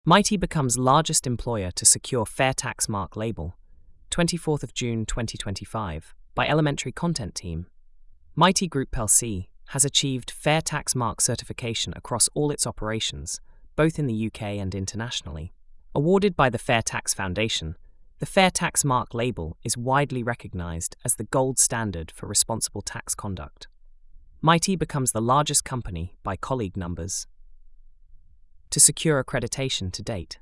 Mighty becomes largest employer to secure Fair Tax Mark label, 24th of June 2025, by Elementary Content Team. Mighty Group plc has achieved Fair Tax Mark certification across all its operations, both in the UK and internationally. Awarded by the Fair Tax Foundation, the Fair Tax Mark label is widely recognised as the gold standard for responsible tax conduct. Mighty becomes the largest company by colleague numbers to secure accreditation to date.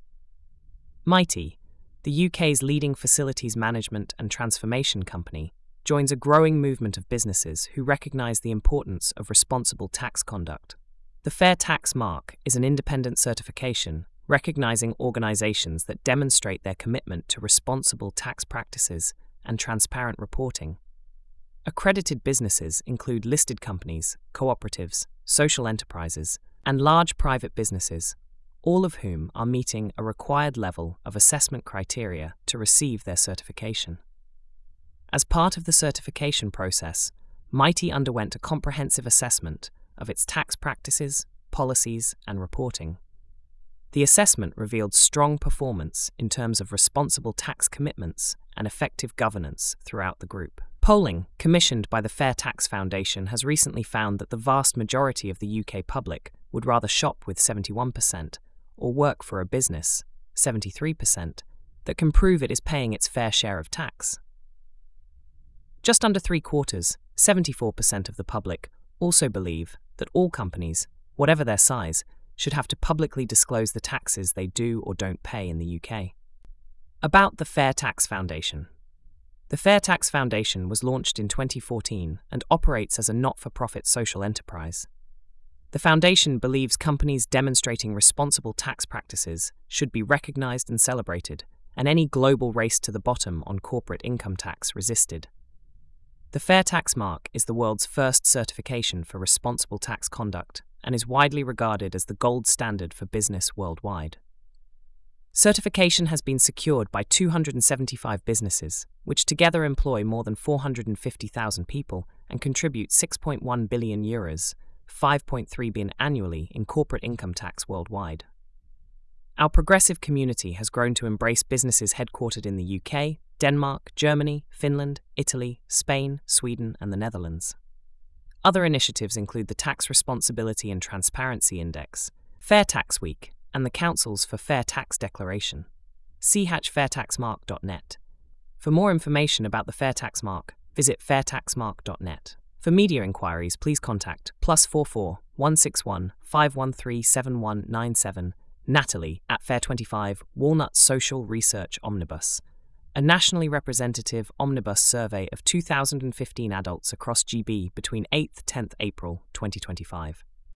Mighty, the UK's leading facilities management and transformation company, joins a growing movement of businesses who recognise the importance of responsible tax conduct. The Fair Tax Mark is an independent certification recognising organisations that demonstrate their commitment to responsible tax practices and transparent reporting. Accredited businesses include listed companies, cooperatives, social enterprises, and large private businesses, all of whom are meeting a required level of assessment criteria to receive their certification. As part of the certification process, Mighty underwent a comprehensive assessment of its tax practices, policies, and reporting. The assessment revealed strong performance in terms of responsible tax commitments and effective governance throughout the group. Polling, commissioned by the Fair Tax Foundation, has recently found that the vast majority of the UK public would rather shop with 71%, or work for a business, 73%, that can prove it is paying its fair share of tax. Just under three-quarters, 74% of the public, also believe that all companies, whatever their size, should have to publicly disclose the taxes they do or don't pay in the UK. About the Fair Tax Foundation. The Fair Tax Foundation was launched in 2014 and operates as a not-for-profit social enterprise. The foundation believes companies demonstrating responsible tax practices should be recognised and celebrated, and any global race to the bottom on corporate income tax resisted. The Fair Tax Mark is the world's first certification for responsible tax conduct and is widely regarded as the gold standard for business worldwide. Certification has been secured by 275 businesses, which together employ more than 450,000 people and contribute €6.1 billion, $5.3 billion annually in corporate income tax worldwide. Our progressive community has grown to embrace businesses headquartered in the UK, Denmark, Germany, Finland, Italy, Spain, Sweden, and the Netherlands. Other initiatives include the Tax Responsibility and Transparency Index, Fair Tax Week, and the Councils for Fair Tax Declaration. See fairtaxmark.net. For more information about the Fair Tax Mark, visit fairtaxmark.net. For media inquiries, please contact +44 161 513 7197 Natalie at Fair25 Walnut Social Research Omnibus, a nationally representative omnibus survey of 2015 adults across GB between 8th–10th April 2025.